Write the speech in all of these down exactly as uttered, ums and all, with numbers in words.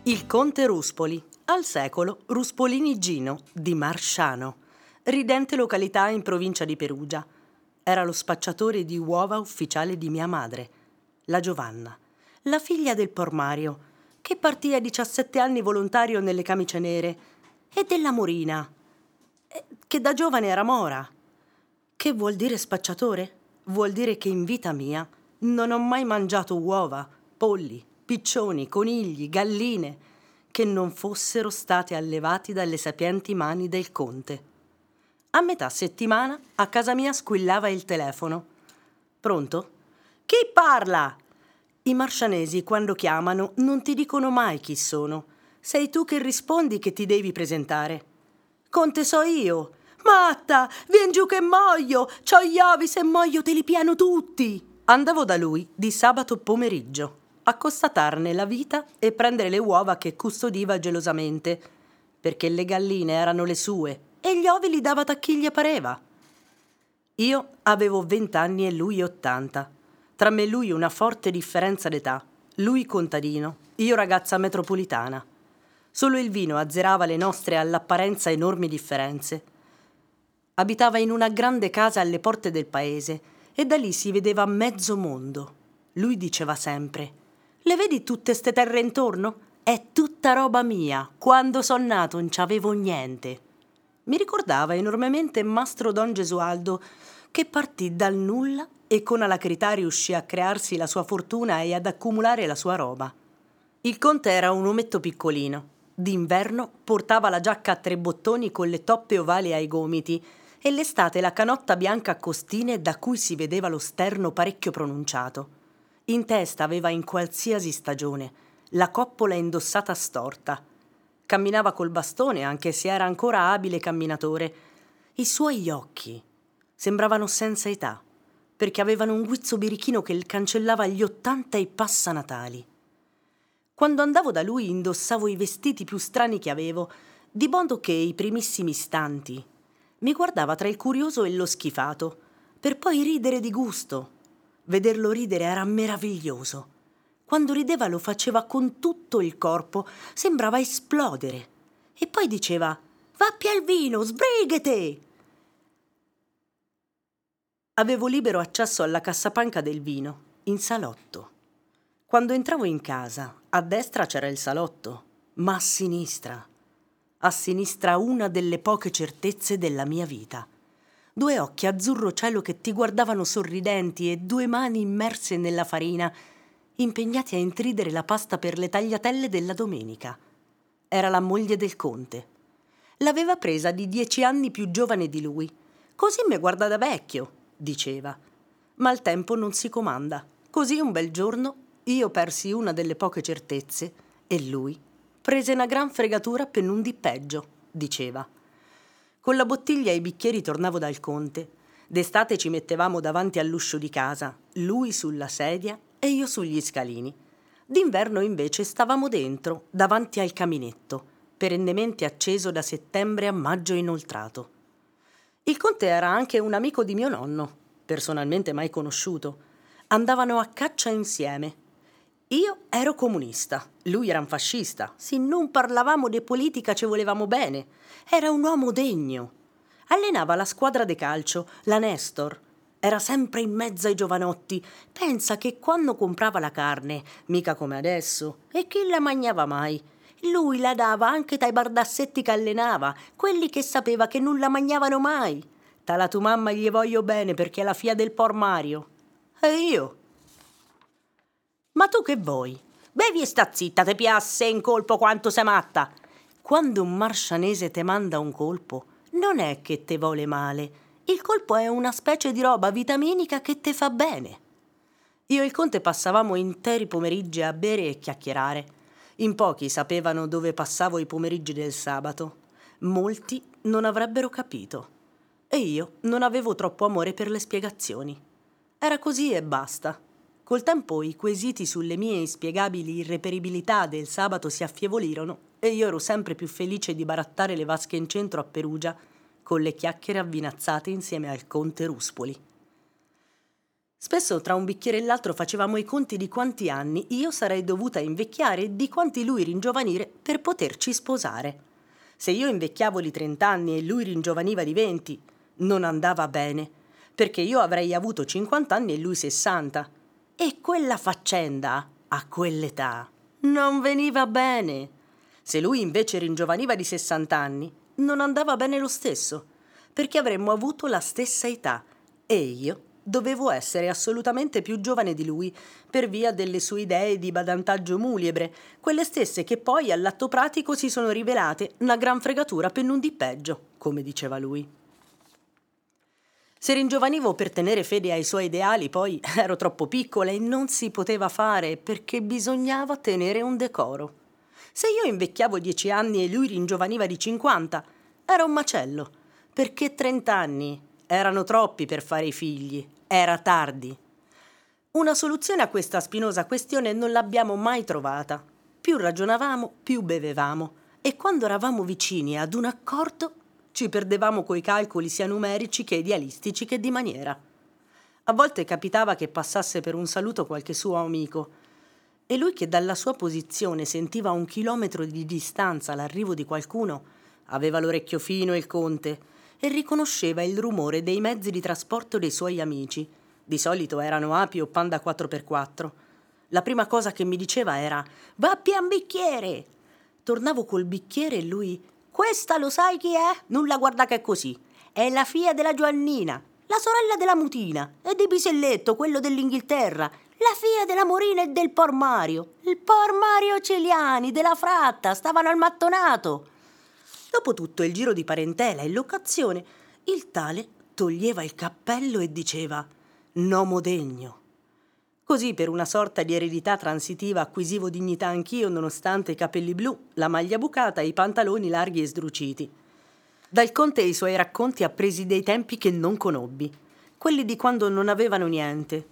Il conte Ruspoli, al secolo Ruspolini Gino di Marsciano, ridente località in provincia di Perugia. Era lo spacciatore di uova ufficiale di mia madre, la Giovanna, la figlia del pormario, che partì a diciassette anni volontario nelle camicie nere, e della Morina, che da giovane era mora. Che vuol dire spacciatore? Vuol dire che in vita mia non ho mai mangiato uova, polli, piccioni, conigli, galline, che non fossero state allevati dalle sapienti mani del conte. A metà settimana a casa mia squillava il telefono. Pronto? Chi parla? I marscianesi quando chiamano non ti dicono mai chi sono. Sei tu che rispondi che ti devi presentare. Conte so io. Matta, vien giù che muoio, c'ho gli ovi, se muoio te li piano tutti. Andavo da lui di sabato pomeriggio a constatarne la vita e prendere le uova che custodiva gelosamente, perché le galline erano le sue e gli ovi li dava a chi gli pareva. Io avevo vent'anni e lui ottanta. Tra me e lui una forte differenza d'età. Lui contadino, io ragazza metropolitana. Solo il vino azzerava le nostre all'apparenza enormi differenze. Abitava in una grande casa alle porte del paese e da lì si vedeva mezzo mondo. Lui diceva sempre: le vedi tutte ste terre intorno? È tutta roba mia. Quando son nato non c'avevo niente. Mi ricordava enormemente Mastro Don Gesualdo, che partì dal nulla e con alacrità riuscì a crearsi la sua fortuna e ad accumulare la sua roba. Il conte era un ometto piccolino. D'inverno portava la giacca a tre bottoni con le toppe ovali ai gomiti e l'estate la canotta bianca a costine da cui si vedeva lo sterno parecchio pronunciato. In testa aveva in qualsiasi stagione la coppola indossata storta. Camminava col bastone anche se era ancora abile camminatore. I suoi occhi sembravano senza età, perché avevano un guizzo birichino che cancellava gli ottanta e passa natali. Quando andavo da lui indossavo i vestiti più strani che avevo, di modo che i primissimi istanti mi guardava tra il curioso e lo schifato, per poi ridere di gusto. Vederlo ridere era meraviglioso. Quando rideva lo faceva con tutto il corpo, sembrava esplodere. E poi diceva: «Vappi al vino, sbrighete!» Avevo libero accesso alla cassapanca del vino, in salotto. Quando entravo in casa, a destra c'era il salotto, ma a sinistra, a sinistra una delle poche certezze della mia vita. Due occhi azzurro cielo che ti guardavano sorridenti e due mani immerse nella farina, impegnati a intridere la pasta per le tagliatelle della domenica. Era la moglie del conte. L'aveva presa di dieci anni più giovane di lui. «Così mi guarda da vecchio», diceva. Ma il tempo non si comanda. Così un bel giorno io persi una delle poche certezze e lui prese una gran fregatura per non di peggio, diceva. Con la bottiglia e i bicchieri tornavo dal conte. D'estate ci mettevamo davanti all'uscio di casa, lui sulla sedia e io sugli scalini. D'inverno invece stavamo dentro, davanti al caminetto, perennemente acceso da settembre a maggio inoltrato. Il conte era anche un amico di mio nonno, personalmente mai conosciuto. Andavano a caccia insieme. Io ero comunista, lui era un fascista. Se non parlavamo di politica ci volevamo bene. Era un uomo degno. Allenava la squadra de calcio, la Nestor. Era sempre in mezzo ai giovanotti. Pensa che quando comprava la carne, mica come adesso, e chi la mangiava mai? Lui la dava anche dai bardassetti che allenava, quelli che sapeva che non la mangiavano mai. Tala tu mamma gli voglio bene perché è la figlia del pormario. E io? Ma tu che vuoi? Bevi e sta zitta, te piasse in colpo quanto sei matta. Quando un marscianese te manda un colpo, non è che te vuole male. Il colpo è una specie di roba vitaminica che te fa bene. Io e il conte passavamo interi pomeriggi a bere e chiacchierare. In pochi sapevano dove passavo i pomeriggi del sabato. Molti non avrebbero capito. E io non avevo troppo amore per le spiegazioni. Era così e basta. Col tempo i quesiti sulle mie inspiegabili irreperibilità del sabato si affievolirono e io ero sempre più felice di barattare le vasche in centro a Perugia con le chiacchiere avvinazzate insieme al conte Ruspoli. Spesso tra un bicchiere e l'altro facevamo i conti di quanti anni io sarei dovuta invecchiare e di quanti lui ringiovanire per poterci sposare. Se io invecchiavo di trenta anni e lui ringiovaniva di venti, non andava bene, perché io avrei avuto cinquanta anni e lui sessanta. E quella faccenda, a quell'età, non veniva bene. Se lui invece ringiovaniva di sessanta anni, non andava bene lo stesso, perché avremmo avuto la stessa età e io dovevo essere assolutamente più giovane di lui per via delle sue idee di badantaggio muliebre, quelle stesse che poi all'atto pratico si sono rivelate una gran fregatura per non di peggio, come diceva lui. Se ringiovanivo per tenere fede ai suoi ideali, poi ero troppo piccola e non si poteva fare perché bisognava tenere un decoro. Se io invecchiavo dieci anni e lui ringiovaniva di cinquanta, era un macello, perché trent'anni erano troppi per fare i figli, era tardi. Una soluzione a questa spinosa questione non l'abbiamo mai trovata. Più ragionavamo, più bevevamo, e quando eravamo vicini ad un accordo ci perdevamo coi calcoli sia numerici che idealistici che di maniera. A volte capitava che passasse per un saluto qualche suo amico, e lui, che dalla sua posizione sentiva a un chilometro di distanza l'arrivo di qualcuno, aveva l'orecchio fino il conte e riconosceva il rumore dei mezzi di trasporto dei suoi amici. Di solito erano api o panda quattro per quattro. La prima cosa che mi diceva era «Vappi a un bicchiere!». Tornavo col bicchiere e lui «Questa lo sai chi è? Non la guarda che è così. È la figlia della Giovannina, la sorella della Mutina e di Piselletto, quello dell'Inghilterra, la figlia della Morina e del Por Mario. Il Por Mario Celiani, della Fratta, stavano al mattonato». Dopo tutto il giro di parentela e l'occasione, il tale toglieva il cappello e diceva «Nomo degno». Così, per una sorta di eredità transitiva, acquisivo dignità anch'io, nonostante i capelli blu, la maglia bucata e i pantaloni larghi e sdruciti. Dal conte e i suoi racconti appresi dei tempi che non conobbi, quelli di quando non avevano niente,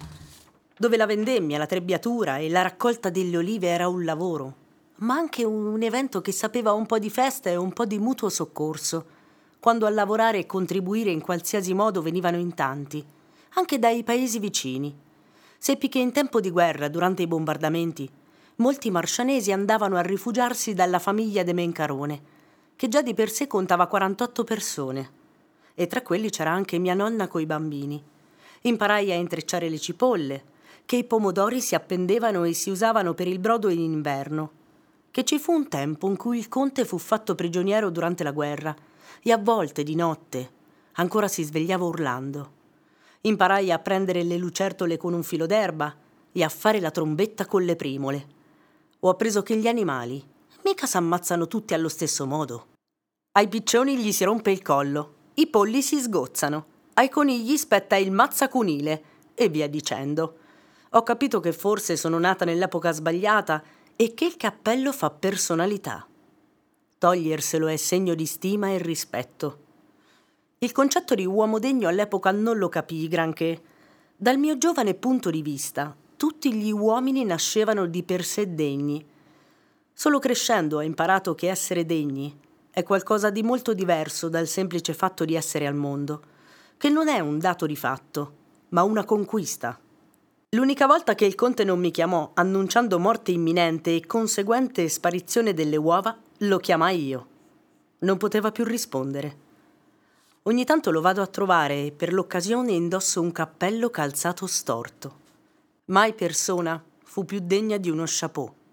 dove la vendemmia, la trebbiatura e la raccolta delle olive era un lavoro, ma anche un evento che sapeva un po' di festa e un po' di mutuo soccorso, quando a lavorare e contribuire in qualsiasi modo venivano in tanti, anche dai paesi vicini. Seppi che in tempo di guerra, durante i bombardamenti, molti marscianesi andavano a rifugiarsi dalla famiglia de Mencarone, che già di per sé contava quarantotto persone, e tra quelli c'era anche mia nonna coi bambini. Imparai a intrecciare le cipolle, che i pomodori si appendevano e si usavano per il brodo in inverno, che ci fu un tempo in cui il conte fu fatto prigioniero durante la guerra e a volte di notte ancora si svegliava urlando. Imparai a prendere le lucertole con un filo d'erba e a fare la trombetta con le primole. Ho appreso che gli animali mica s'ammazzano tutti allo stesso modo. Ai piccioni gli si rompe il collo, i polli si sgozzano, ai conigli spetta il mazzacunile e via dicendo. Ho capito che forse sono nata nell'epoca sbagliata e che il cappello fa personalità. Toglierselo è segno di stima e rispetto. Il concetto di uomo degno all'epoca non lo capii granché. Dal mio giovane punto di vista, tutti gli uomini nascevano di per sé degni. Solo crescendo ho imparato che essere degni è qualcosa di molto diverso dal semplice fatto di essere al mondo, che non è un dato di fatto, ma una conquista. L'unica volta che il conte non mi chiamò annunciando morte imminente e conseguente sparizione delle uova, lo chiamai io. Non poteva più rispondere. Ogni tanto lo vado a trovare e per l'occasione indosso un cappello calzato storto. Mai persona fu più degna di uno chapeau.